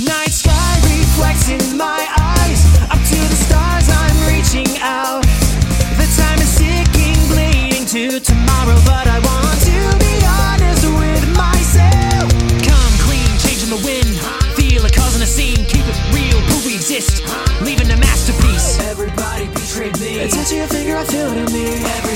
Night sky reflects in my eyes. Up to the stars I'm reaching out. The time is ticking, bleeding to tomorrow, but I want to be honest with myself. Come clean, changing the wind. Feel it causing a scene. Keep it real, prove we exist. Leaving a masterpiece. Everybody betrayed me. Touching your finger, I feel it in me.